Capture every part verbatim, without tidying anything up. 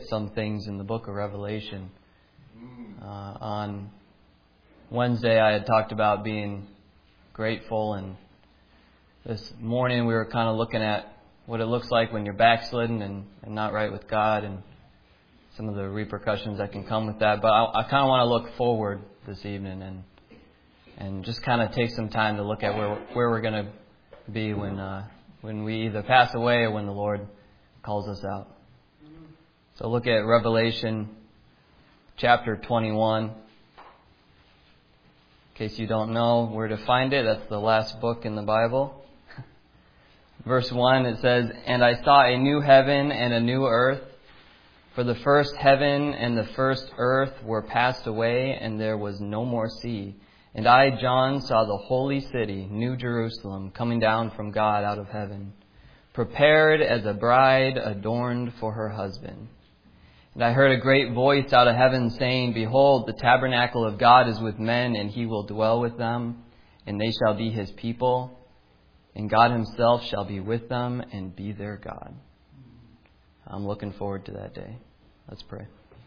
some things in the book of Revelation. Uh, on Wednesday, I had talked about being grateful, and this morning we were kind of looking at what it looks like when you're backslidden and, and not right with God, and some of the repercussions that can come with that. But I, I kind of want to look forward this evening and and just kind of take some time to look at where where we're going to be when uh, when we either pass away or when the Lord calls us out. So look at Revelation chapter twenty-one. In case you don't know where to find it, that's the last book in the Bible. Verse one, it says, "And I saw a new heaven and a new earth, for the first heaven and the first earth were passed away, and there was no more sea. And I, John, saw the holy city, New Jerusalem, coming down from God out of heaven, prepared as a bride adorned for her husband. And I heard a great voice out of heaven saying, Behold, the tabernacle of God is with men, and he will dwell with them, and they shall be his people, and God himself shall be with them and be their God." I'm looking forward to that day. Let's pray.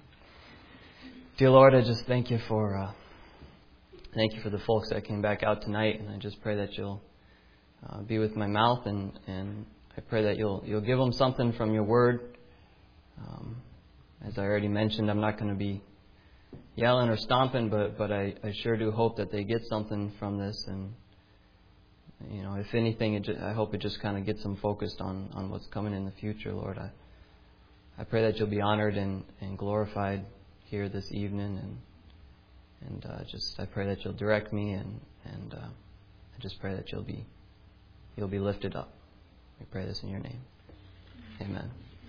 Dear Lord, I just thank you for uh, thank you for the folks that came back out tonight, and I just pray that you'll uh, be with my mouth, and, and I pray that you'll you'll give them something from your word. Um, as I already mentioned, I'm not going to be yelling or stomping, but but I, I sure do hope that they get something from this, and you know, if anything, it just, I hope it just kind of gets them focused on, on what's coming in the future, Lord. I I pray that you'll be honored and, and glorified here this evening, and and uh, just I pray that you'll direct me, and and uh, I just pray that you'll be you'll be lifted up. We pray this in your name, Amen.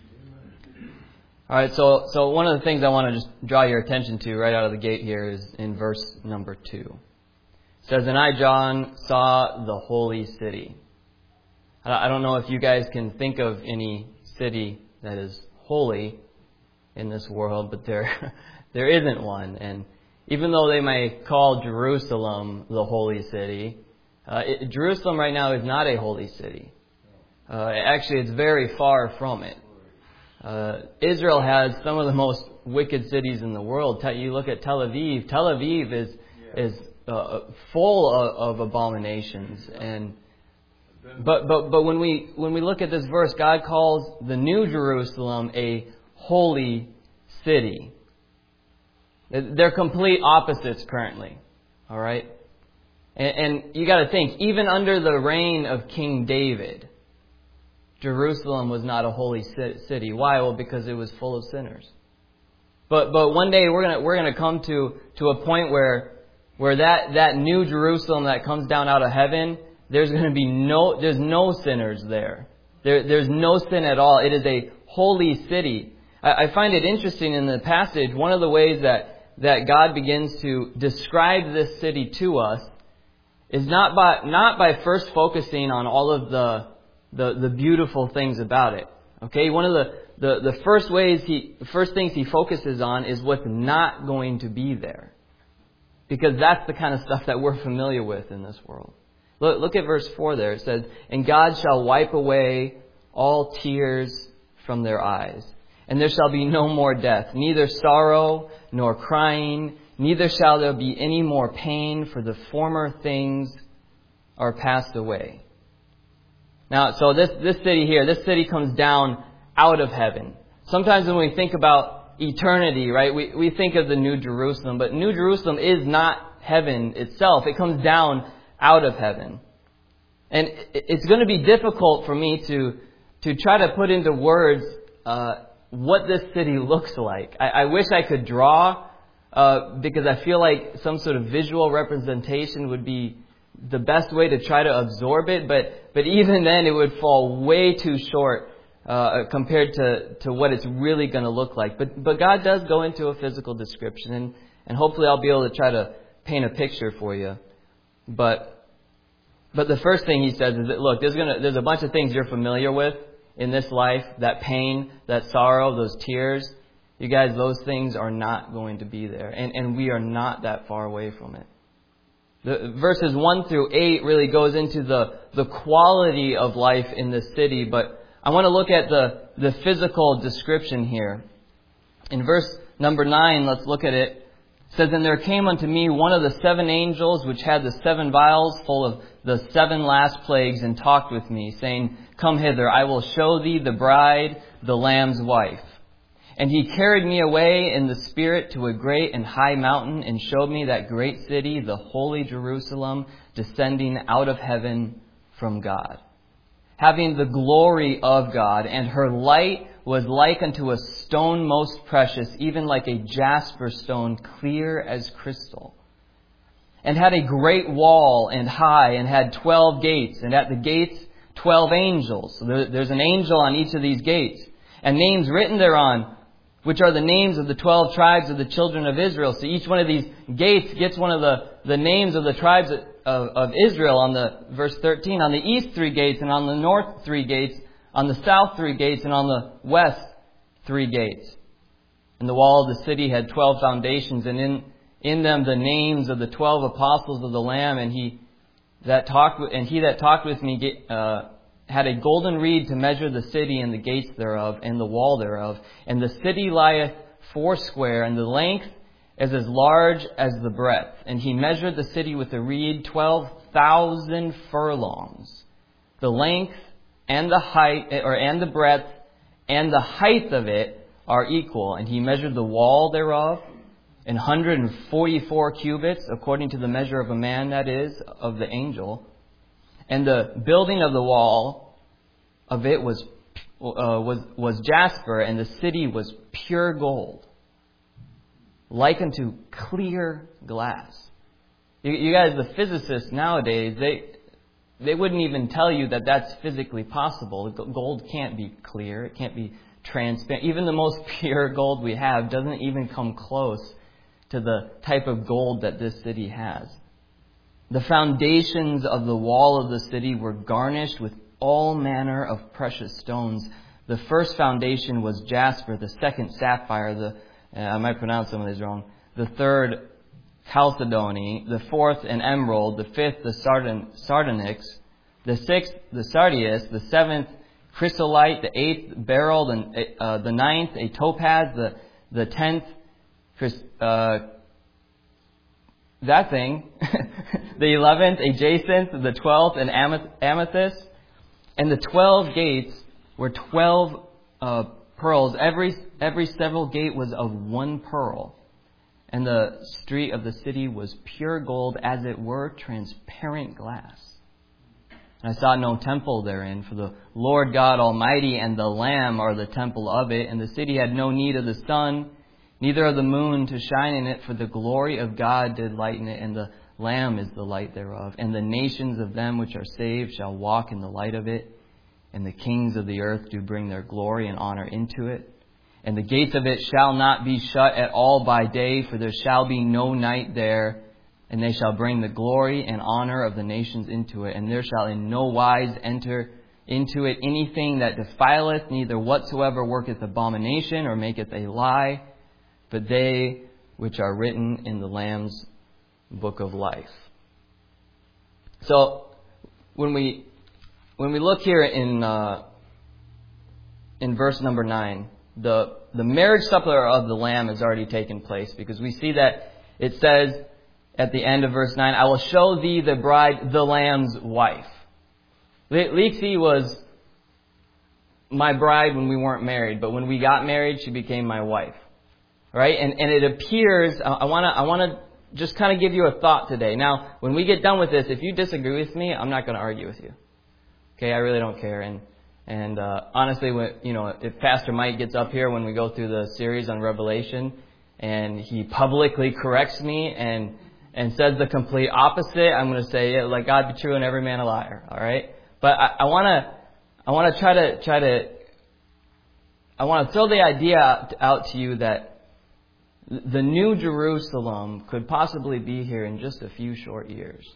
All right, so so one of the things I want to just draw your attention to right out of the gate here is in verse number two. It says, "And I, John, saw the holy city." I don't know if you guys can think of any city that is holy in this world, but there there isn't one. And even though they may call Jerusalem the holy city, uh, it, Jerusalem right now is not a holy city. Uh, actually, it's very far from it. Uh, Israel has some of the most wicked cities in the world. You look at Tel Aviv. Tel Aviv is is uh, full of, of abominations, and But but but when we when we look at this verse, God calls the New Jerusalem a holy city. They're complete opposites currently. All right? And, and you got to think, even under the reign of King David, Jerusalem was not a holy city. Why? Well, because it was full of sinners. But but one day we're gonna we're gonna come to, to a point where where that, that New Jerusalem that comes down out of heaven, there's going to be no, there's no sinners there. There, there's no sin at all. It is a holy city. I, I find it interesting in the passage, one of the ways that, that God begins to describe this city to us is not by, not by first focusing on all of the, the, the beautiful things about it. Okay. One of the, the, the first ways he, first things he focuses on is what's not going to be there. Because that's the kind of stuff that we're familiar with in this world. Look, look at verse four there. It says, "And God shall wipe away all tears from their eyes. And there shall be no more death, neither sorrow nor crying, neither shall there be any more pain, for the former things are passed away." Now, so this, this city here, this city comes down out of heaven. Sometimes when we think about eternity, right, we, we think of the New Jerusalem, but New Jerusalem is not heaven itself. It comes down out of heaven. And it's going to be difficult for me to to try to put into words uh, what this city looks like. I, I wish I could draw, uh, because I feel like some sort of visual representation would be the best way to try to absorb it. But but even then, it would fall way too short uh, compared to, to what it's really going to look like. But but God does go into a physical description, and, and hopefully I'll be able to try to paint a picture for you. But but the first thing he says is that, look, there's gonna there's a bunch of things you're familiar with in this life, that pain, that sorrow, those tears. You guys, those things are not going to be there. And, and we are not that far away from it. The verses one through eight really goes into the, the quality of life in this city. But I want to look at the, the physical description here. In verse number nine, let's look at it. It says, "And there came unto me one of the seven angels, which had the seven vials full of the seven last plagues, and talked with me, saying, Come hither, I will show thee the bride, the Lamb's wife. And he carried me away in the Spirit to a great and high mountain, and showed me that great city, the holy Jerusalem, descending out of heaven from God, having the glory of God. And her light was like unto a stone most precious, even like a jasper stone, clear as crystal. And had a great wall and high, and had twelve gates, and at the gates twelve angels." So there, there's an angel on each of these gates, "and names written thereon, which are the names of the twelve tribes of the children of Israel." So each one of these gates gets one of the, the names of the tribes of, of, of Israel. On the verse thirteen, "On the east three gates, and on the north three gates, on the south three gates, and on the west three gates. And the wall of the city had twelve foundations, and in, in them the names of the twelve apostles of the Lamb. And he that talked and he that talked with me uh, had a golden reed to measure the city and the gates thereof and the wall thereof. And the city lieth foursquare, and the length is as large as the breadth. And he measured the city with a reed, twelve thousand furlongs. The length and the height, or and the breadth and the height of it are equal. And he measured the wall thereof an hundred and forty-four cubits, according to the measure of a man, that is, of the angel. And the building of the wall of it was uh, was was jasper, and the city was pure gold, like unto clear glass." You, you guys, the physicists nowadays, they they wouldn't even tell you that that's physically possible. Gold can't be clear; it can't be transparent. Even the most pure gold we have doesn't even come close to the type of gold that this city has. The foundations of the wall of the city were garnished with all manner of precious stones. The first foundation was jasper, the second sapphire, the uh, I might pronounce some of these wrong. The third chalcedony, the fourth an emerald, the fifth the sardon, sardonyx, the sixth the sardius, the seventh chrysolite, the eighth beryl, the, uh, the ninth a topaz, the the tenth uh, that thing, the eleventh a jacinth, the twelfth an amethyst, and the twelve gates were twelve uh, pearls. Every every several gate was of one pearl. And the street of the city was pure gold, as it were transparent glass. And I saw no temple therein, for the Lord God Almighty and the Lamb are the temple of it. And the city had no need of the sun, neither of the moon to shine in it, for the glory of God did lighten it, and the Lamb is the light thereof. And the nations of them which are saved shall walk in the light of it, and the kings of the earth do bring their glory and honor into it. And the gates of it shall not be shut at all by day, for there shall be no night there. And they shall bring the glory and honor of the nations into it. And there shall in no wise enter into it anything that defileth, neither whatsoever worketh abomination or maketh a lie, but they which are written in the Lamb's book of life. So when we when we look here in uh, in verse number nine, The the marriage supper of the Lamb has already taken place, because we see that it says at the end of verse nine, "I will show thee the bride, the Lamb's wife." Lexi was my bride when we weren't married, but when we got married, she became my wife. Right? And and it appears, I want to I want to just kind of give you a thought today. Now, when we get done with this, if you disagree with me, I'm not going to argue with you. Okay, I really don't care. And And uh, honestly, when, you know, if Pastor Mike gets up here when we go through the series on Revelation, and he publicly corrects me and and says the complete opposite, I'm going to say, yeah, let God be true and every man a liar. All right, but I want to I want to try to try to I want to throw the idea out, out to you that the new Jerusalem could possibly be here in just a few short years.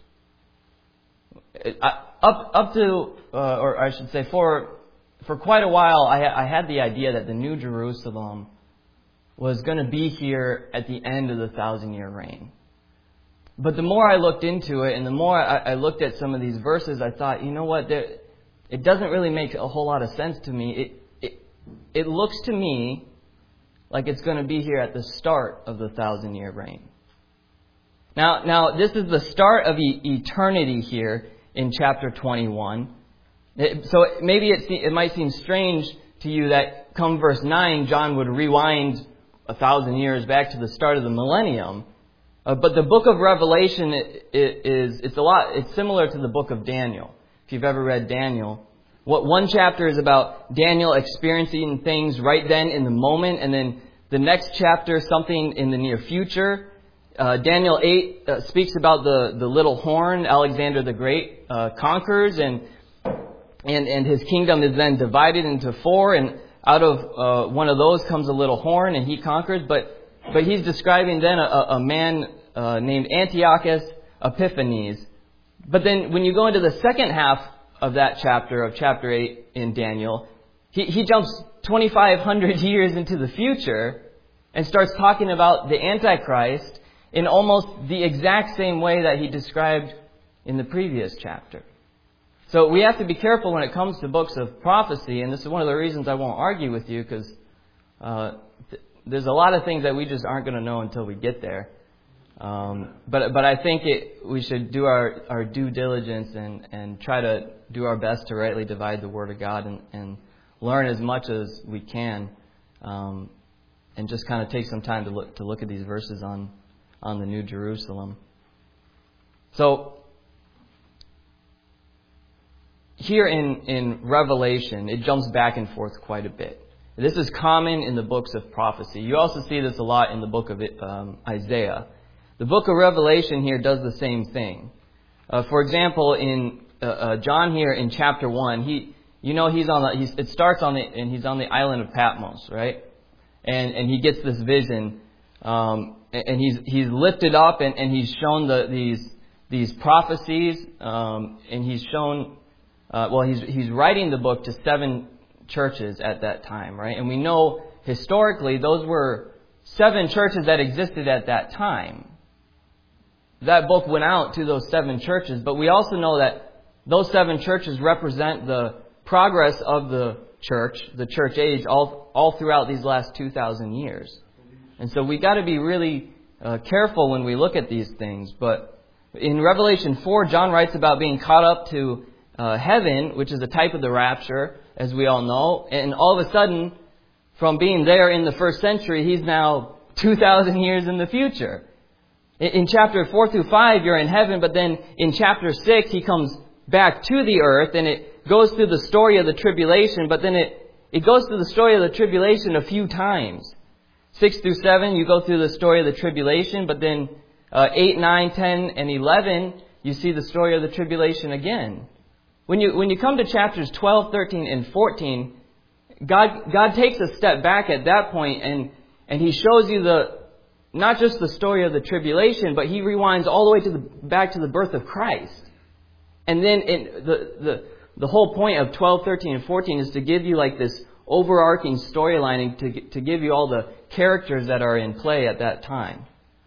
I, up up to, uh, or I should say, for. For quite a while, I, I had the idea that the New Jerusalem was going to be here at the end of the thousand-year reign. But the more I looked into it, and the more I, I looked at some of these verses, I thought, you know what, there, it doesn't really make a whole lot of sense to me. It, it, it looks to me like it's going to be here at the start of the thousand-year reign. Now, now this is the start of e- eternity here in chapter twenty-one. It, so maybe it, it might seem strange to you that come verse nine, John would rewind a thousand years back to the start of the millennium. Uh, but the book of Revelation it, it is it's a lot. It's similar to the book of Daniel. If you've ever read Daniel, what one chapter is about Daniel experiencing things right then in the moment, and then the next chapter something in the near future. Uh, Daniel eight uh, speaks about the, the little horn Alexander the Great uh, conquers, and and and his kingdom is then divided into four, and out of uh, one of those comes a little horn, and he conquers. But but he's describing then a, a man uh, named Antiochus Epiphanes. But then when you go into the second half of that chapter, of chapter eight in Daniel, he, he jumps twenty-five hundred years into the future and starts talking about the Antichrist in almost the exact same way that he described in the previous chapter. So we have to be careful when it comes to books of prophecy, and this is one of the reasons I won't argue with you, because uh, th- there's a lot of things that we just aren't going to know until we get there. Um, but but I think it, we should do our, our due diligence and, and try to do our best to rightly divide the Word of God and, and learn as much as we can, um, and just kind of take some time to look to look at these verses on on the New Jerusalem. So here in, in Revelation, it jumps back and forth quite a bit. This is common in the books of prophecy. You also see this a lot in the book of um, Isaiah. The book of Revelation here does the same thing. Uh, for example, in uh, uh, John here in chapter one, he, you know, he's on the, he's, it starts on the, and he's on the island of Patmos, right? And and he gets this vision. Um, and he's he's lifted up, and, and he's shown the, these these prophecies, um, and he's shown uh, well he's he's writing the book to seven churches at that time, right? And we know historically those were seven churches that existed at that time. That book went out to those seven churches, but we also know that those seven churches represent the progress of the church, the church age, all all throughout these last two thousand years. And so we got to be really uh, careful when we look at these things. But in Revelation four, John writes about being caught up to uh, heaven, which is a type of the rapture, as we all know. And all of a sudden, from being there in the first century, he's now two thousand years in the future. In, in chapter four through five, you're in heaven. But then in chapter six, he comes back to the earth, and it goes through the story of the tribulation. But then it, it goes through the story of the tribulation a few times. Six through seven, you go through the story of the tribulation, but then uh, eight, nine, ten, and eleven, you see the story of the tribulation again. When you when you come to chapters twelve, thirteen, and fourteen, God God takes a step back at that point, and and He shows you the not just the story of the tribulation, but He rewinds all the way to the back to the birth of Christ. And then it, the the the whole point of twelve, thirteen, and fourteen is to give you like this overarching storyline, to to give you all the characters that are in play at that time.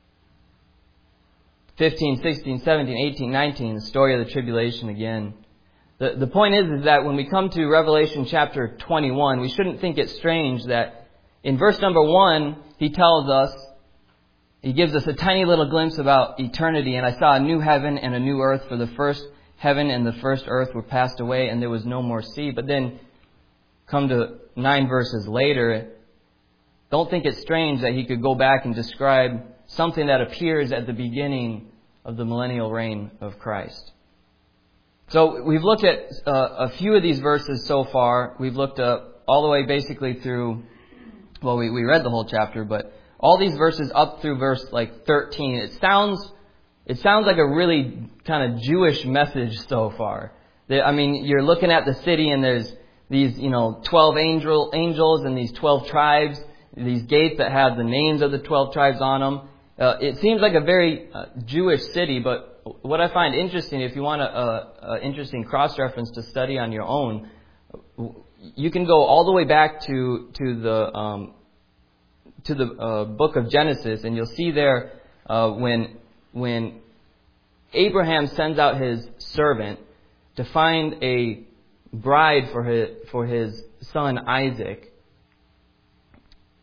fifteen, sixteen, seventeen, eighteen, nineteen, the story of the tribulation again. The the point is, is that when we come to Revelation chapter twenty-one, we shouldn't think it strange that in verse number one, he tells us, he gives us a tiny little glimpse about eternity. And I saw a new heaven and a new earth, for the first heaven and the first earth were passed away, and there was no more sea. But then come to nine verses later, don't think it's strange that he could go back and describe something that appears at the beginning of the millennial reign of Christ. So we've looked at uh, a few of these verses so far. We've looked up all the way basically through, well, we, we read the whole chapter, but all these verses up through verse like thirteen. It sounds it sounds like a really kind of Jewish message so far. I mean, you're looking at the city, and there's these, you know, twelve angel angels and these twelve tribes, these gates that have the names of the twelve tribes on them. Uh, it seems like a very uh, Jewish city, but what I find interesting, if you want an interesting cross-reference to study on your own, you can go all the way back to to the um, to the uh, book of Genesis, and you'll see there uh, when when Abraham sends out his servant to find a bride for his for his son Isaac.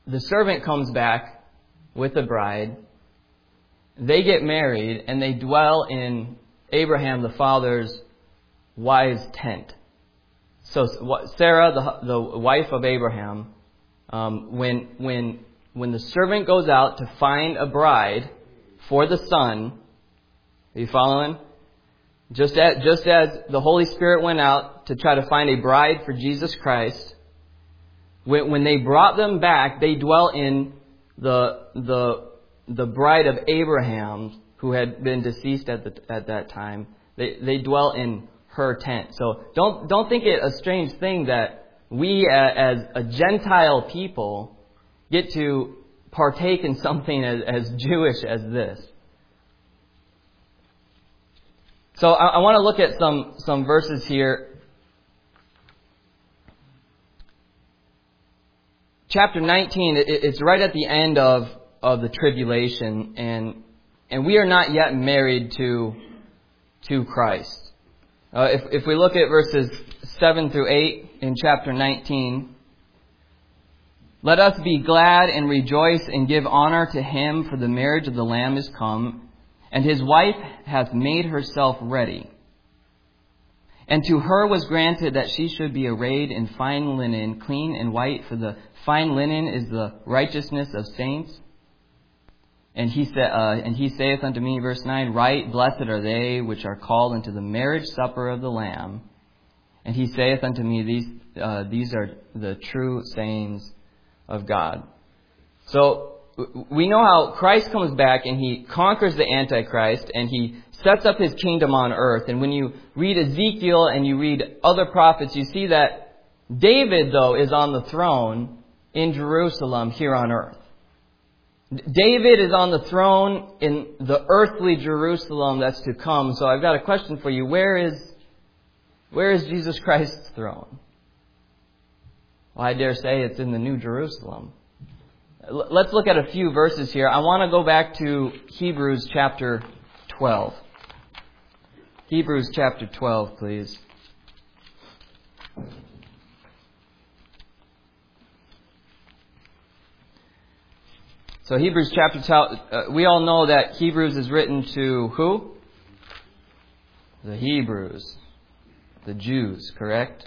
the servant comes back with the bride. They get married, and they dwell in Abraham, the father's wise tent. So Sarah, the, the wife of Abraham, um, when, when, when the servant goes out to find a bride for the son, are you following? Just as, just as the Holy Spirit went out to try to find a bride for Jesus Christ, when, when they brought them back, they dwell in the, the, the bride of Abraham, who had been deceased at, the, at that time. They, they dwell in her tent. So don't, don't think it a strange thing that we as a Gentile people get to partake in something as, as Jewish as this. So I, I want to look at some, some verses here. Chapter nineteen, it, it's right at the end of, of the tribulation, and and we are not yet married to, to Christ. Uh, if, if we look at verses seven through eight in chapter nineteen, let us be glad and rejoice and give honor to him, for the marriage of the Lamb is come, and his wife hath made herself ready. And to her was granted that she should be arrayed in fine linen, clean and white, for the fine linen is the righteousness of saints. And he, sa- uh, and he saith unto me, verse nine, right, blessed are they which are called into the marriage supper of the Lamb. And he saith unto me, these, uh, these are the true sayings of God. So we know how Christ comes back and he conquers the Antichrist and he sets up his kingdom on earth. And when you read Ezekiel and you read other prophets, you see that David, though, is on the throne in Jerusalem here on earth. David is on the throne in the earthly Jerusalem that's to come. So I've got a question for you. Where is, where is Jesus Christ's throne? Well, I dare say it's in the New Jerusalem. Let's look at a few verses here. I want to go back to Hebrews chapter twelve. Hebrews chapter twelve, please. So Hebrews chapter twelve, uh, we all know that Hebrews is written to who? The Hebrews, the Jews, correct?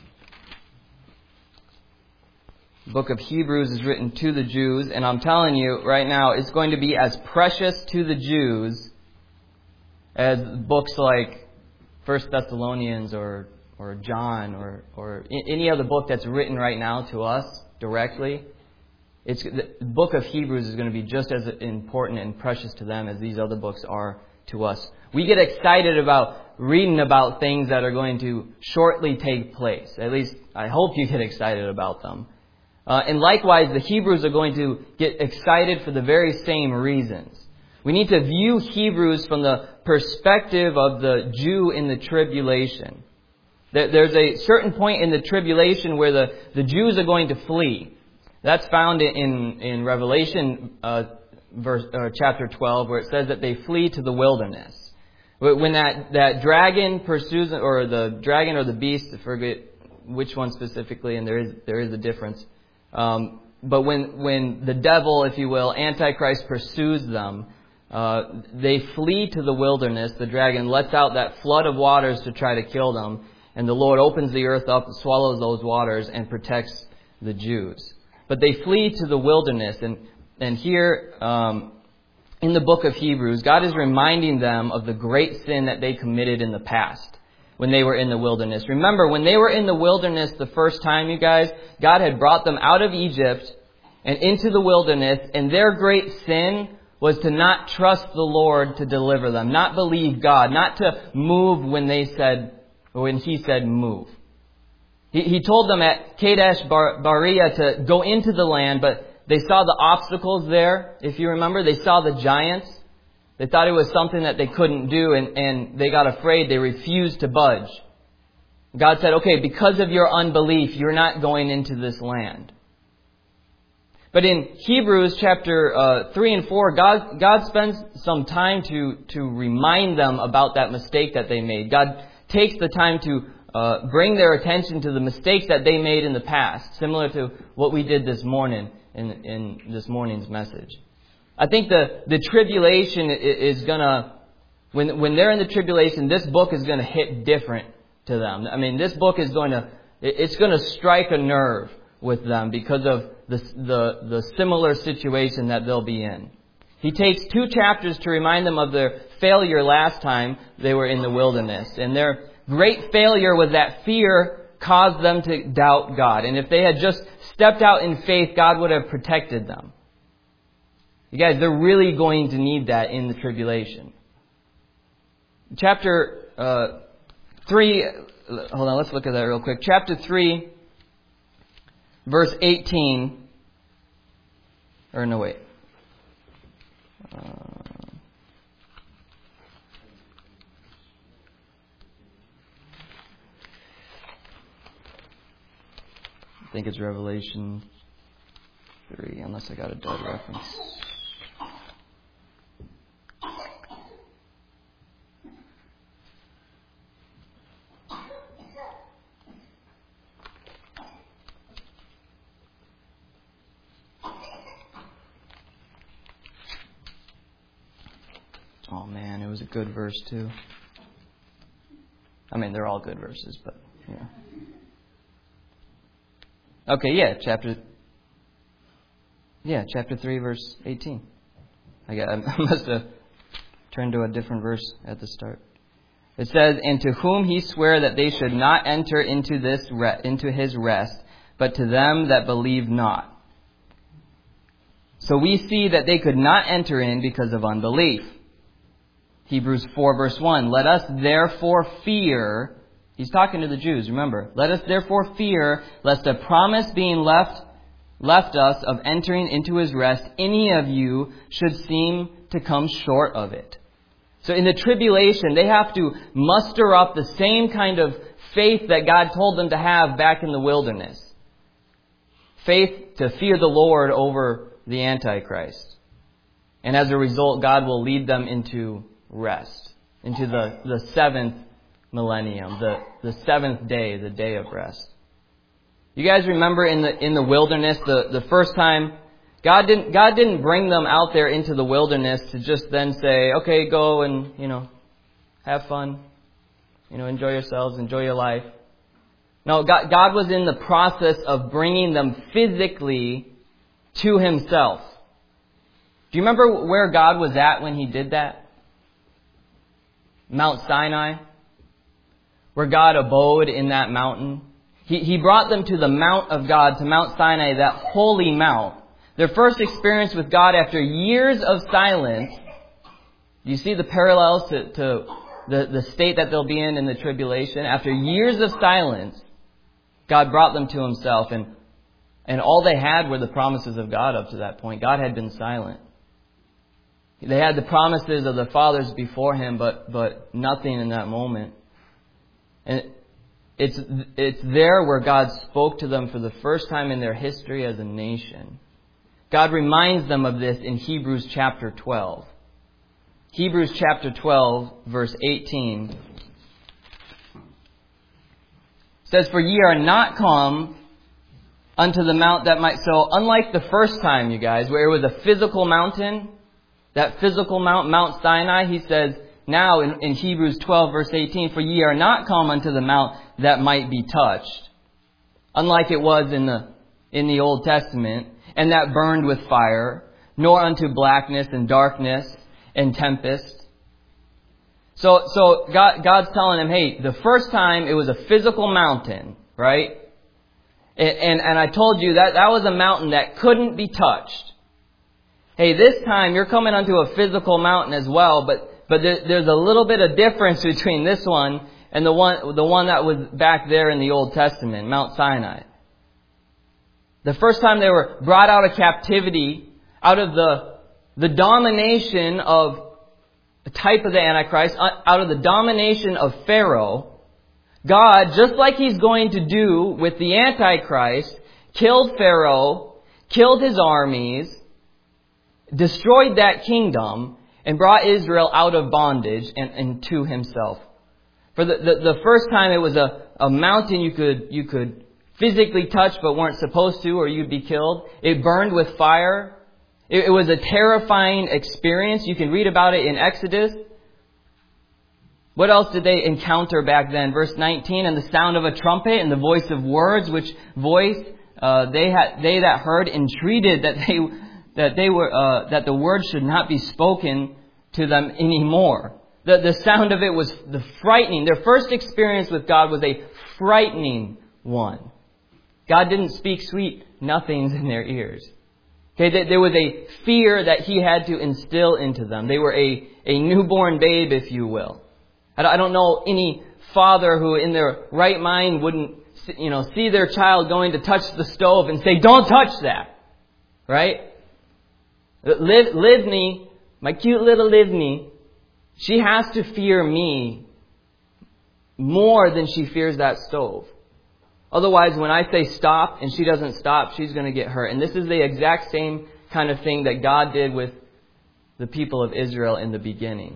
The book of Hebrews is written to the Jews, and I'm telling you right now, it's going to be as precious to the Jews as books like First Thessalonians or or John or or any other book that's written right now to us directly. It's the book of Hebrews is going to be just as important and precious to them as these other books are to us. We get excited about reading about things that are going to shortly take place. At least I hope you get excited about them. Uh, and likewise, the Hebrews are going to get excited for the very same reasons. We need to view Hebrews from the perspective of the Jew in the tribulation. There's a certain point in the tribulation where the, the Jews are going to flee. That's found in, in Revelation uh, verse, uh, chapter twelve, where it says that they flee to the wilderness. When that, that dragon pursues, or the dragon or the beast, I forget which one specifically, and there is there is a difference. Um, but when when the devil, if you will, Antichrist pursues them, uh, they flee to the wilderness. The dragon lets out that flood of waters to try to kill them, and the Lord opens the earth up, swallows those waters, and protects the Jews. But they flee to the wilderness. And, and here um, in the book of Hebrews, God is reminding them of the great sin that they committed in the past when they were in the wilderness. Remember, when they were in the wilderness the first time, you guys, God had brought them out of Egypt and into the wilderness. And their great sin was to not trust the Lord to deliver them, not believe God, not to move when they said, or when He said move. He, he told them at Kadesh Barnea to go into the land, but they saw the obstacles there. If you remember, they saw the giants. They thought it was something that they couldn't do, and, and they got afraid. They refused to budge. God said, okay, because of your unbelief, you're not going into this land. But in Hebrews chapter uh, three and four, God, God spends some time to, to remind them about that mistake that they made. God takes the time to Uh, bring their attention to the mistakes that they made in the past, similar to what we did this morning in, in this morning's message. I think the, the tribulation is going to, when, when they're in the tribulation, this book is going to hit different to them. I mean, this book is going to, it's going to strike a nerve with them because of the, the, the similar situation that they'll be in. He takes two chapters to remind them of their failure last time they were in the wilderness. And their great failure was that fear caused them to doubt God. And if they had just stepped out in faith, God would have protected them. You guys, they're really going to need that in the tribulation. Chapter uh, three, hold on, let's look at that real quick. Chapter three, verse eighteen, or no, wait. Uh, I think it's Revelation three, unless I got a dead reference. Oh man, it was a good verse too. I mean, they're all good verses, but yeah. Okay, yeah, chapter. Yeah, chapter three, verse eighteen. I got. I must have turned to a different verse at the start. It says, "And to whom he sware that they should not enter into this re- into his rest, but to them that believe not." So we see that they could not enter in because of unbelief. Hebrews four, verse one. "Let us therefore fear." He's talking to the Jews, remember. "Let us therefore fear, lest a promise being left left us of entering into his rest, any of you should seem to come short of it." So in the tribulation, they have to muster up the same kind of faith that God told them to have back in the wilderness. Faith to fear the Lord over the Antichrist. And as a result, God will lead them into rest, into the, the seventh millennium, the, the seventh day, the day of rest. You guys remember in the in the wilderness, the, the first time, God didn't God didn't bring them out there into the wilderness to just then say, okay, go and, you know, have fun, you know, enjoy yourselves, enjoy your life. No, God, God was in the process of bringing them physically to Himself. Do you remember where God was at when He did that? Mount Sinai, where God abode in that mountain. He, he brought them to the Mount of God, to Mount Sinai, that holy mount. Their first experience with God after years of silence. Do you see the parallels to, to the, the state that they'll be in in the tribulation? After years of silence, God brought them to Himself, and, and all they had were the promises of God up to that point. God had been silent. They had the promises of the fathers before Him, but but nothing in that moment. And it's it's there where God spoke to them for the first time in their history as a nation. God reminds them of this in Hebrews chapter twelve. Hebrews chapter twelve, verse eighteen. Says, "For ye are not come unto the mount that might..." So unlike the first time, you guys, where it was a physical mountain, that physical mount, Mount Sinai, he says now in, in Hebrews twelve, verse eighteen, "For ye are not come unto the mount that might be touched," unlike it was in the in the Old Testament, "and that burned with fire, nor unto blackness and darkness and tempest." So, so God, God's telling him, hey, the first time it was a physical mountain, right? And, and, and I told you that that was a mountain that couldn't be touched. Hey, this time you're coming onto a physical mountain as well, but, but there, there's a little bit of difference between this one and the one, the one that was back there in the Old Testament, Mount Sinai. The first time they were brought out of captivity, out of the, the domination of a type of the Antichrist, out of the domination of Pharaoh, God, just like He's going to do with the Antichrist, killed Pharaoh, killed his armies, destroyed that kingdom, and brought Israel out of bondage and, and to Himself. For the, the, the first time it was a, a mountain you could you could physically touch but weren't supposed to, or you'd be killed. It burned with fire. It, it was a terrifying experience. You can read about it in Exodus. What else did they encounter back then? Verse nineteen, and the sound of a trumpet and the voice of words, which voice uh, they had they that heard entreated that they that they were uh, that the word should not be spoken to them anymore. The the sound of it was the frightening. Their first experience with God was a frightening one. God didn't speak sweet nothings in their ears. Okay, there was a fear that He had to instill into them. They were a, a newborn babe, if you will. I don't know any father who in their right mind wouldn't, you know, see their child going to touch the stove and say, "Don't touch that." Right? Liv, Livni, my cute little Livni, she has to fear me more than she fears that stove. Otherwise, when I say stop and she doesn't stop, she's going to get hurt. And this is the exact same kind of thing that God did with the people of Israel in the beginning.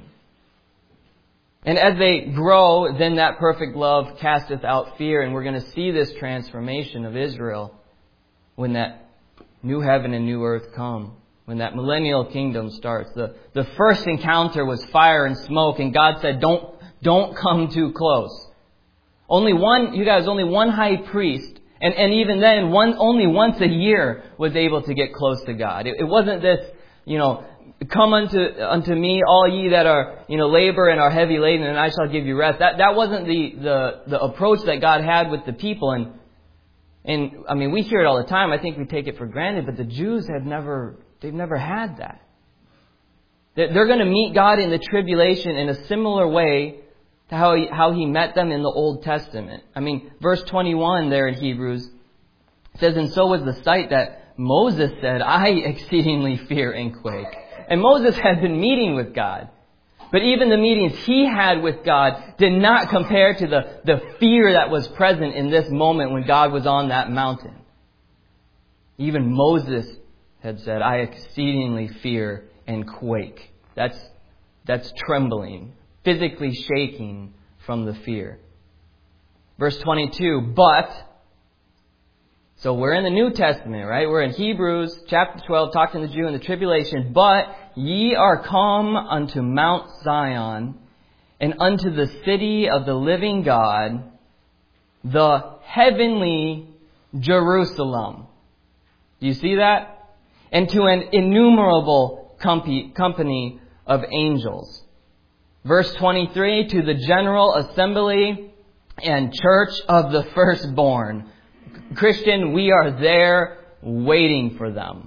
And as they grow, then that perfect love casteth out fear. And we're going to see this transformation of Israel when that new heaven and new earth come. When that millennial kingdom starts. The, the first encounter was fire and smoke. And God said, don't, don't come too close. Only one, you guys, only one high priest. And, and even then, one, only once a year was able to get close to God. It, it wasn't this, you know, come unto unto me, all ye that are, you know, labor and are heavy laden, and I shall give you rest. That that wasn't the, the, the approach that God had with the people. And and I mean, we hear it all the time. I think we take it for granted, but the Jews have never they've never had that. They're going to meet God in the tribulation in a similar way to how he, how he met them in the Old Testament. I mean, verse twenty-one there in Hebrews says, "And so was the sight that Moses said, I exceedingly fear and quake." And Moses had been meeting with God. But even the meetings he had with God did not compare to the, the fear that was present in this moment when God was on that mountain. Even Moses had said, "I exceedingly fear and quake." That's, that's trembling, physically shaking from the fear. Verse twenty-two, but... So we're in the New Testament, right? We're in Hebrews chapter twelve, talking to the Jew in the tribulation. "But ye are come unto Mount Zion, and unto the city of the living God, the heavenly Jerusalem." Do you see that? "And to an innumerable company of angels." Verse twenty-three, "To the general assembly and church of the firstborn." Christian, we are there waiting for them.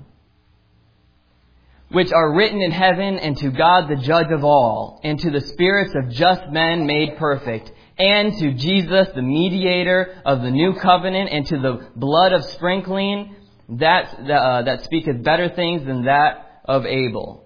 "Which are written in heaven, and to God the judge of all, and to the spirits of just men made perfect, and to Jesus the mediator of the new covenant, and to the blood of sprinkling that uh, that speaketh better things than that of Abel."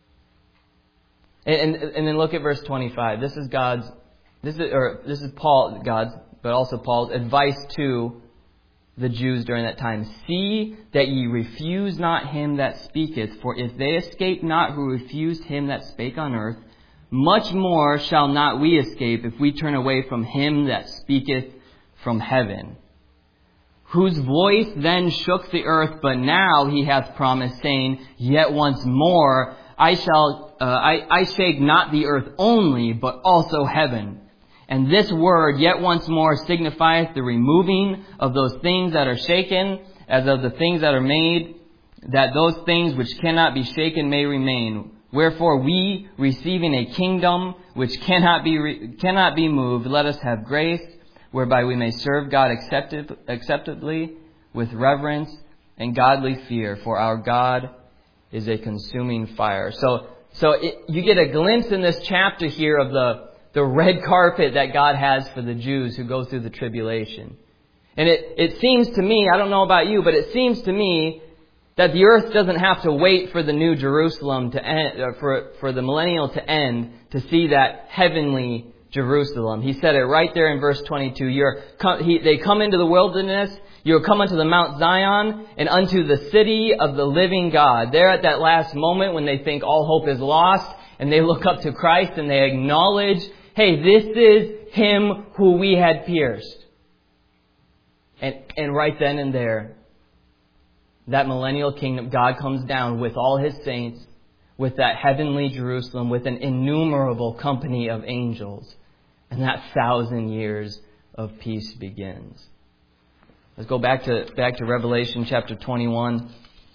And, and and then look at verse twenty-five. This is God's this is or this is Paul God's, but also Paul's advice to the Jews during that time. "See that ye refuse not him that speaketh, for if they escape not who refused him that spake on earth, much more shall not we escape if we turn away from him that speaketh from heaven. Whose voice then shook the earth, but now he hath promised, saying, Yet once more I shall uh, I, I shake not the earth only, but also heaven. And this word, yet once more, signifieth the removing of those things that are shaken, as of the things that are made, that those things which cannot be shaken may remain. Wherefore we, receiving a kingdom which cannot be re- cannot be moved, let us have grace, whereby we may serve God accepted, acceptably, with reverence and godly fear. For our God is a consuming fire. So, so it, you get a glimpse in this chapter here of the the red carpet that God has for the Jews who go through the tribulation. And it, it seems to me, I don't know about you, but it seems to me that the earth doesn't have to wait for the new Jerusalem to end, or for, for the millennial to end to see that heavenly Jerusalem. He said it right there in verse twenty-two. You're, he, they come into the wilderness, you'll come unto the Mount Zion and unto the city of the living God. There at that last moment when they think all hope is lost and they look up to Christ and they acknowledge, hey, this is him who we had pierced. And, and right then and there, that millennial kingdom, God comes down with all His saints, with that heavenly Jerusalem, with an innumerable company of angels. And that thousand years of peace begins. Let's go back to back to Revelation chapter twenty-one.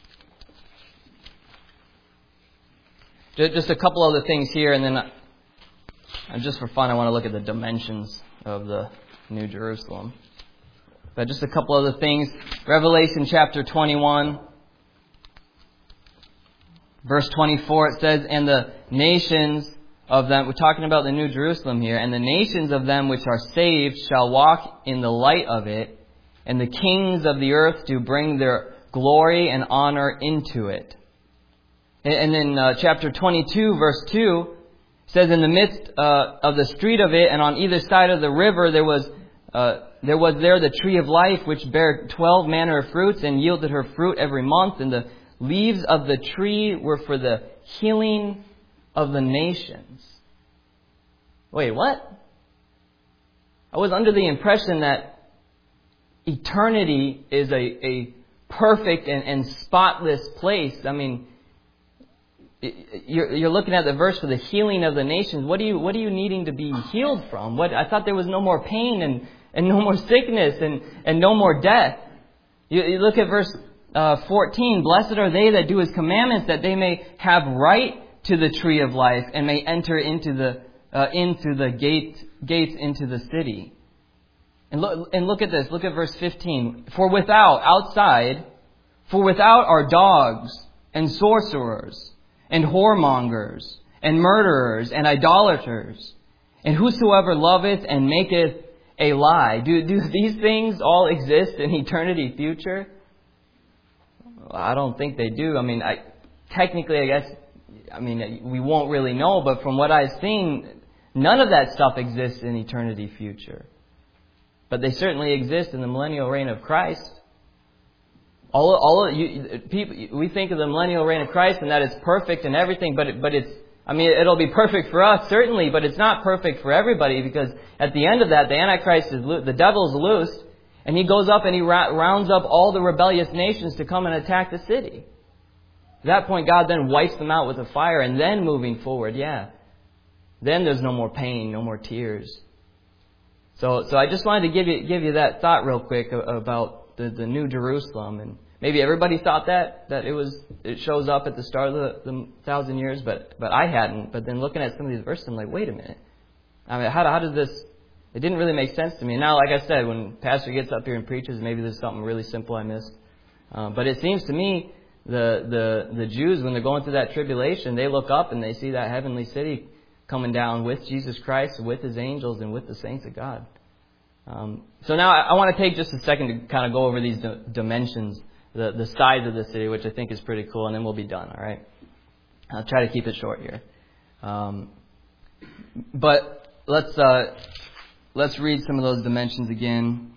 Just a couple other things here, and then I, just for fun, I want to look at the dimensions of the New Jerusalem. But just a couple other things. Revelation chapter twenty-one, verse twenty-four, it says, "And the nations of them," we're talking about the New Jerusalem here, "and the nations of them which are saved shall walk in the light of it, and the kings of the earth do bring their glory and honor into it." And then uh, chapter twenty-two, verse two, says, "In the midst uh, of the street of it, and on either side of the river, there was uh, there was there the tree of life, which bare twelve manner of fruits, and yielded her fruit every month. And the leaves of the tree were for the healing of the nations." Wait, what? I was under the impression that eternity is a, a perfect and, and spotless place. I mean, You're, you're looking at the verse for the healing of the nations. What are you, what are you needing to be healed from? What, I thought there was no more pain and, and no more sickness and, and no more death. You, you look at verse uh, fourteen. "Blessed are they that do His commandments, that they may have right to the tree of life and may enter into the uh, into the gate gates into the city." And look, and look at this. Look at verse fifteen. "For without, outside, for without are dogs and sorcerers, and whoremongers, and murderers, and idolaters, and whosoever loveth and maketh a lie." Do, do these things all exist in eternity future? Well, I don't think they do. I mean, I, technically, I guess, I mean, we won't really know, but from what I've seen, none of that stuff exists in eternity future. But they certainly exist in the millennial reign of Christ. All, all you, people, we think of the millennial reign of Christ and that it's perfect and everything, but it, but it's, I mean, it'll be perfect for us certainly, but it's not perfect for everybody, because at the end of that, the Antichrist is lo- the devil's loosed, and he goes up and he ra- rounds up all the rebellious nations to come and attack the city. At that point, God then wipes them out with a fire, and then moving forward, yeah, then there's no more pain, no more tears. So, so I just wanted to give you give you that thought real quick about the, the New Jerusalem. And maybe everybody thought that, that it was it shows up at the start of the, the thousand years, but but I hadn't. But then looking at some of these verses, I'm like, wait a minute. I mean, how, how does this... It didn't really make sense to me. Now, like I said, when Pastor gets up here and preaches, maybe there's something really simple I missed. Uh, but it seems to me the, the, the Jews, when they're going through that tribulation, they look up and they see that heavenly city coming down with Jesus Christ, with His angels, and with the saints of God. Um, so now I, I want to take just a second to kind of go over these d- dimensions, the, the size of the city, which I think is pretty cool, and then we'll be done, all right? I'll try to keep it short here. Um, but let's uh, let's read some of those dimensions again.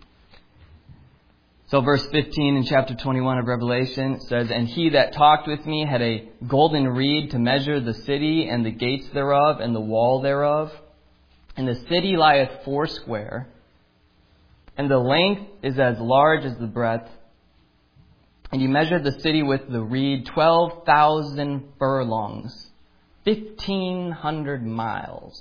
So verse fifteen in chapter twenty-one of Revelation says, "And he that talked with me had a golden reed to measure the city and the gates thereof and the wall thereof. And the city lieth foursquare, and the length is as large as the breadth. And he measured the city with the reed twelve thousand furlongs, fifteen hundred miles.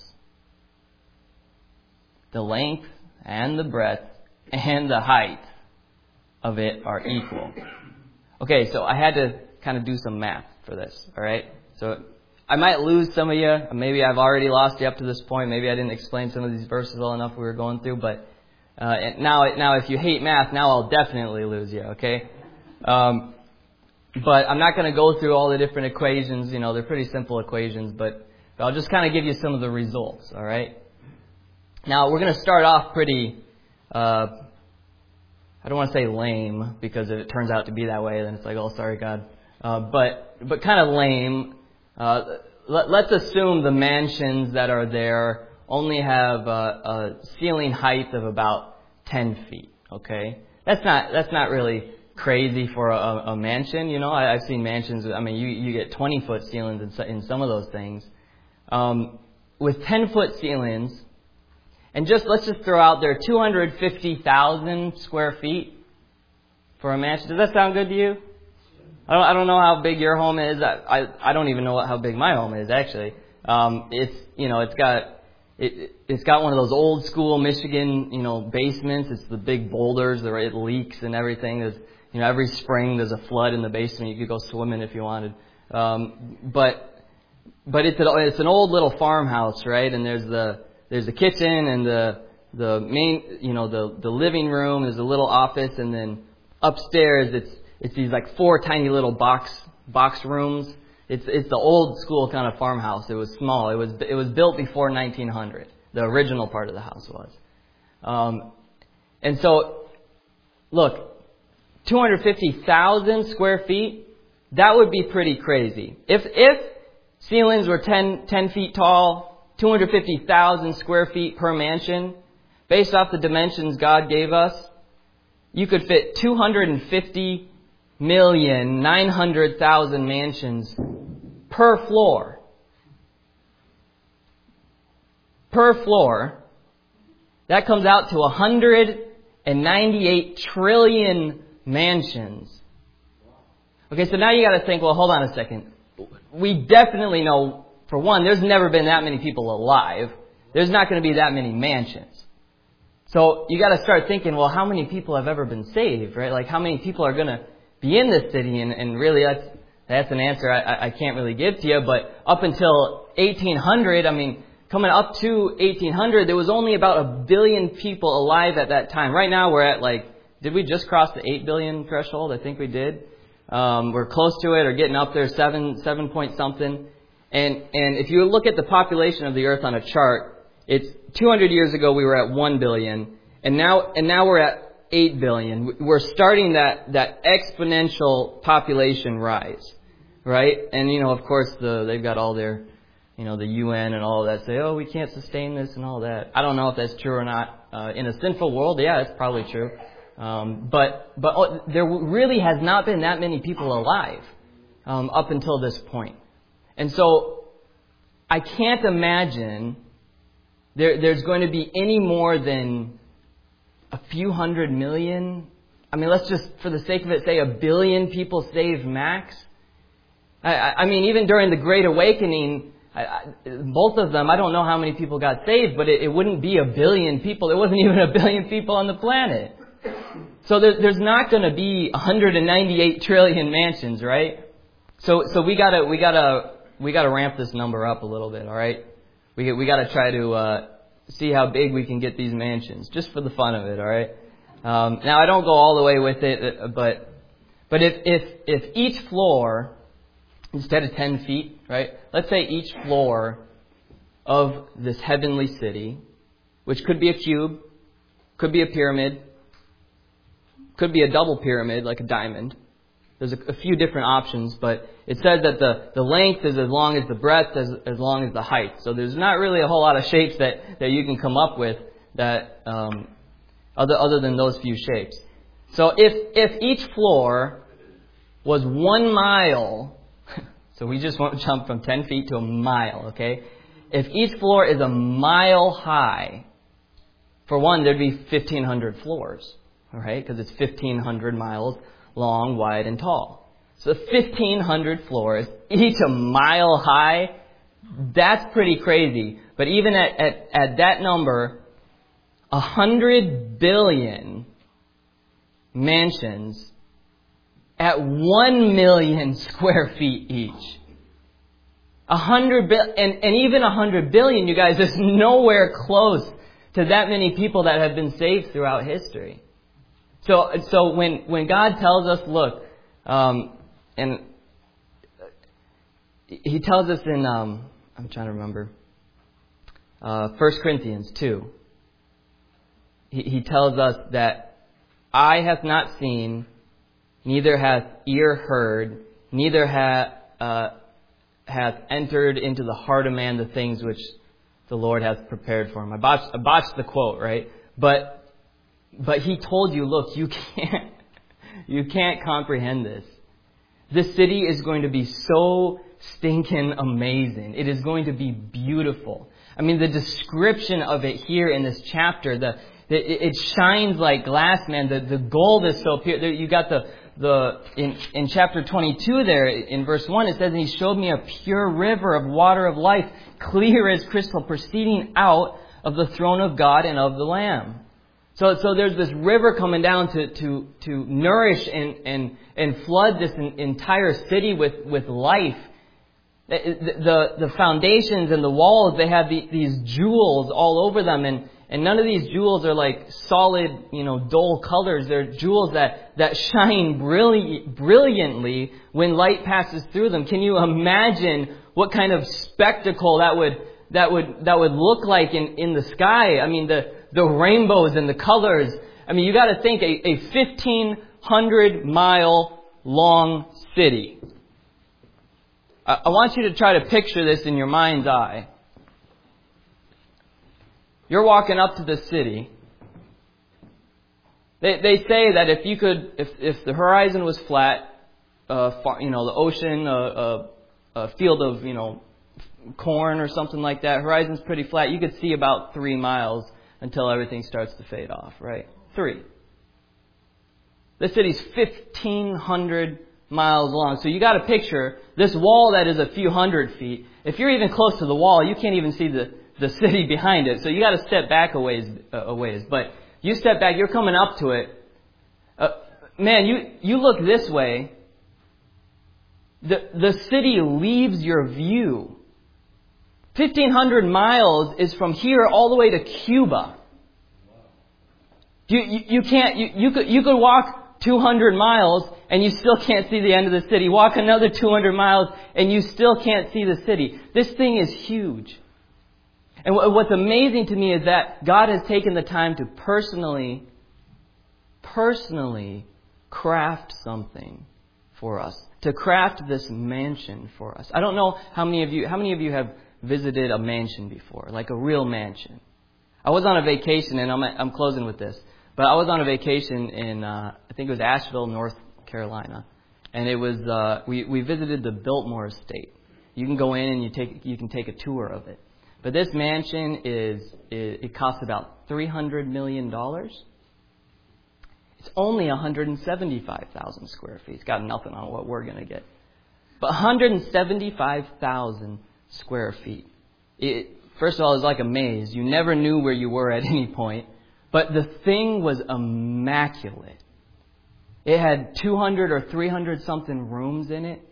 The length and the breadth and the height of it are equal." Okay, so I had to kind of do some math for this, all right? So I might lose some of you. Maybe I've already lost you up to this point. Maybe I didn't explain some of these verses well enough we were going through. But uh, now, now if you hate math, now I'll definitely lose you, okay? Um, but I'm not going to go through all the different equations. You know, they're pretty simple equations. But, but I'll just kind of give you some of the results, all right? Now, we're going to start off pretty... Uh, I don't want to say lame, because if it turns out to be that way, then it's like, oh, sorry, God. Uh, but but kind of lame. Uh, let, let's assume the mansions that are there only have a, a ceiling height of about ten feet. Okay, that's not that's not really crazy for a, a mansion. You know, I, I've seen mansions. I mean, you you get twenty foot ceilings in, in some of those things. Um, with ten foot ceilings And just let's just throw out there two hundred fifty thousand square feet for a mansion. Does that sound good to you? I don't, I don't know how big your home is. I, I, I don't even know what, how big my home is, actually. Um, it's, you know, it's got, it, it's got one of those old school Michigan, you know, basements. It's the big boulders where it leaks and everything. There's, you know, every spring there's a flood in the basement. You could go swimming if you wanted. Um, but, but it's, a, it's an old little farmhouse, right? And there's the, there's the kitchen and the, the main, you know, the, the living room. There's a little office, and then upstairs it's, It's these like four tiny little box box rooms. It's it's the old school kind of farmhouse. It was small. It was it was built before nineteen hundred. The original part of the house was. Um, and so, look, two hundred fifty thousand square feet. That would be pretty crazy. If if ceilings were ten, ten feet tall, two hundred fifty thousand square feet per mansion, based off the dimensions God gave us, you could fit two hundred fifty million nine hundred thousand mansions per floor. Per floor. That comes out to one hundred ninety-eight trillion mansions. Okay, so now you got to think, well, hold on a second. We definitely know, for one, there's never been that many people alive. There's not going to be that many mansions. So you got to start thinking, well, how many people have ever been saved, right? Like, how many people are going to be in this city? And, and really, that's that's an answer I, I can't really give to you. But up until eighteen hundred, I mean, coming up to eighteen hundred, there was only about a billion people alive at that time. Right now, we're at like, did we just cross the eight billion threshold? I think we did. Um, we're close to it, or getting up there, seven seven point something. And and if you look at the population of the earth on a chart, it's two hundred years ago we were at one billion, and now and now we're at eight billion. We're starting that that exponential population rise, right? And you know, of course, the they've got all their, you know, the U N and all of that say, oh, we can't sustain this and all that. I don't know if that's true or not. Uh, in a sinful world, yeah, it's probably true. Um, but but oh, there really has not been that many people alive um, up until this point. And so I can't imagine there, there's going to be any more than a few hundred million. I mean, let's just, for the sake of it, say a billion people saved max. I, I mean, even during the Great Awakening, I, I, both of them, I don't know how many people got saved, but it, it wouldn't be a billion people. There wasn't even a billion people on the planet. So there, there's not going to be one hundred ninety-eight trillion mansions, right? So so we gotta we gotta we gotta ramp this number up a little bit, all right? We we gotta try to uh, see how big we can get these mansions, just for the fun of it, all right? Um, now I don't go all the way with it, but but if if if each floor, instead of ten feet, right? Let's say each floor of this heavenly city, which could be a cube, could be a pyramid, could be a double pyramid, like a diamond. There's a, a few different options, but it says that the, the length is as long as the breadth, as, as long as the height. So there's not really a whole lot of shapes that, that you can come up with that um, other other than those few shapes. So if if each floor was one mile, so we just won't jump from ten feet to a mile, okay? If each floor is a mile high, for one, there'd be fifteen hundred floors. All right, because it's fifteen hundred miles long, wide, and tall. So fifteen hundred floors, each a mile high, that's pretty crazy. But even at, at, at that number, one hundred billion mansions at one million square feet each. A hundred bi- and, and even one hundred billion, you guys, is nowhere close to that many people that have been saved throughout history. So, so when, when God tells us, look, um, and He tells us in, um, I'm trying to remember, uh, First Corinthians two, he, he tells us that eye hath not seen, neither hath ear heard, neither hath, uh, hath entered into the heart of man the things which the Lord hath prepared for him. I botched, I botched the quote, right? But But He told you, look, you can't, you can't comprehend this. This city is going to be so stinking amazing. It is going to be beautiful. I mean, the description of it here in this chapter, the, the it shines like glass, man. The, the gold is so pure. You got the, the in, in chapter twenty-two there, in verse one, it says, and he showed me a pure river of water of life, clear as crystal, proceeding out of the throne of God and of the Lamb. So, so there's this river coming down to, to, to nourish and, and, and flood this entire city with, with life. The, the, the foundations and the walls, they have the, these jewels all over them, and, and none of these jewels are like solid, you know, dull colors. They're jewels that, that shine brilliant, brilliantly when light passes through them. Can you imagine what kind of spectacle that would, that would, that would look like in, in the sky? I mean, the, the rainbows and the colors. I mean, you got to think a, a fifteen hundred mile long city. I, I want you to try to picture this in your mind's eye. You're walking up to the city. They, they say that if you could, if, if the horizon was flat, uh, far, you know, the ocean, a, a, a field of, you know, corn or something like that, horizon's pretty flat, you could see about three miles until everything starts to fade off, right? Three. The city's fifteen hundred miles long. So you got to picture this wall that is a few hundred feet. If you're even close to the wall, you can't even see the, the city behind it. So you got to step back a ways, uh, a ways. But you step back, you're coming up to it. Uh, man, you, you look this way. The, the city leaves your view. fifteen hundred miles is from here all the way to Cuba. You, you, you can't, you, you could, you could walk two hundred miles and you still can't see the end of the city. Walk another two hundred miles and you still can't see the city. This thing is huge. And what's amazing to me is that God has taken the time to personally, personally craft something for us. To craft this mansion for us. I don't know how many of you, how many of you have visited a mansion before, like a real mansion. I was on a vacation, and I'm I'm closing with this, but I was on a vacation in uh, I think it was Asheville, North Carolina, and it was uh, we we visited the Biltmore Estate. You can go in and you take you can take a tour of it. But this mansion is it, it costs about three hundred million dollars. It's only one hundred seventy-five thousand square feet. It's got nothing on what we're gonna get, but one hundred seventy-five thousand square feet. It, first of all, it was like a maze. You never knew where you were at any point. But the thing was immaculate. It had two hundred or three hundred something rooms in it.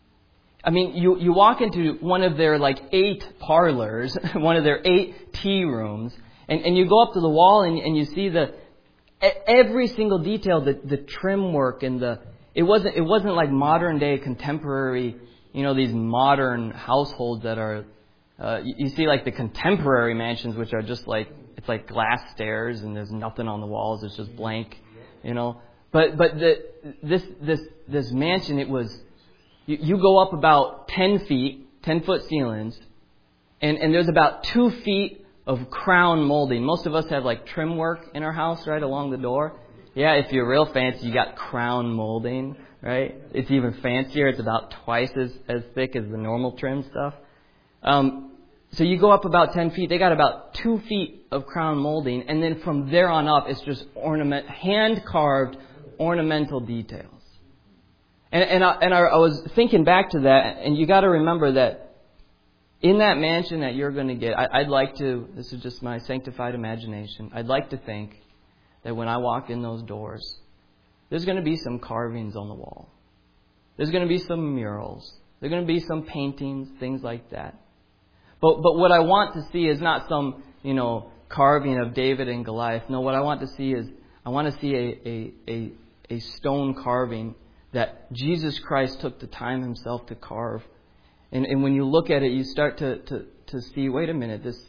I mean, you, you walk into one of their like eight parlors, one of their eight tea rooms, and, and you go up to the wall and, and you see the every single detail, the, the trim work and the it wasn't it wasn't like modern day contemporary. You know, these modern households that are, uh, you, you see like the contemporary mansions, which are just like, it's like glass stairs and there's nothing on the walls. It's just blank, you know. But, but the, this, this, this mansion, it was, you, you go up about ten feet, ten foot ceilings, and, and there's about two feet of crown molding. Most of us have like trim work in our house, right, along the door. Yeah, if you're real fancy, you got crown molding. Right? It's even fancier. It's about twice as, as thick as the normal trim stuff. Um, so you go up about ten feet. They got about two feet of crown molding. And then from there on up, it's just ornament, hand-carved ornamental details. And, and, I, and I, I was thinking back to that, and you got to remember that in that mansion that you're going to get, I, I'd like to, this is just my sanctified imagination, I'd like to think that when I walk in those doors, there's going to be some carvings on the wall. There's going to be some murals. There's going to be some paintings, things like that. But but what I want to see is not some, you know, carving of David and Goliath. No, what I want to see is I want to see a a a, a stone carving that Jesus Christ took the time himself to carve. And and when you look at it, you start to to, to see, wait a minute, this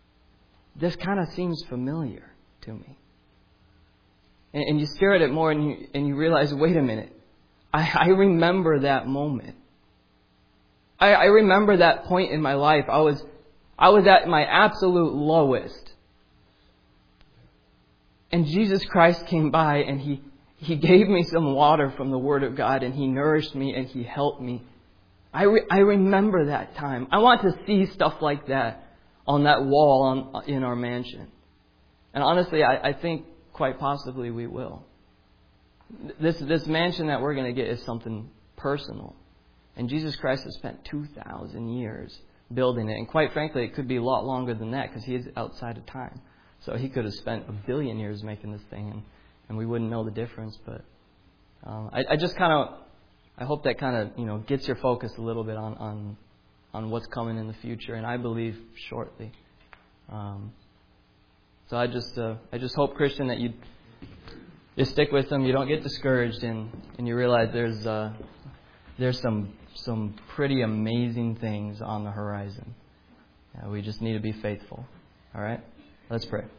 this kind of seems familiar to me. And you stare at it more and you, and you realize, wait a minute, I, I remember that moment. I, I remember that point in my life. I was, I was at my absolute lowest. And Jesus Christ came by and He, He gave me some water from the Word of God and He nourished me and He helped me. I, re, I remember that time. I want to see stuff like that on that wall on, in our mansion. And honestly, I, I think quite possibly we will. This, this mansion that we're going to get is something personal. And Jesus Christ has spent two thousand years building it. And quite frankly, it could be a lot longer than that because He is outside of time. So He could have spent a billion years making this thing and, and we wouldn't know the difference. But um, I, I just kind of, I hope that kind of, you know, gets your focus a little bit on, on, on what's coming in the future. And I believe shortly. Um, so I just, uh, I just hope, Christian, that you you stick with them. You don't get discouraged, and, and you realize there's uh, there's some some pretty amazing things on the horizon. Uh, we just need to be faithful. All right? Let's pray.